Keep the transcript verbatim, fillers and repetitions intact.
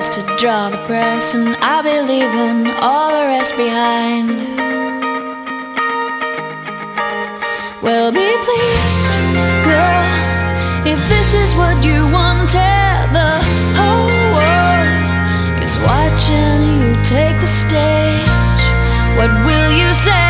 best to draw the press, and I'll be leaving all the rest behind. Well, be pleased, girl, if this is what you wanted. The whole world is watching you take the stage. What will you say?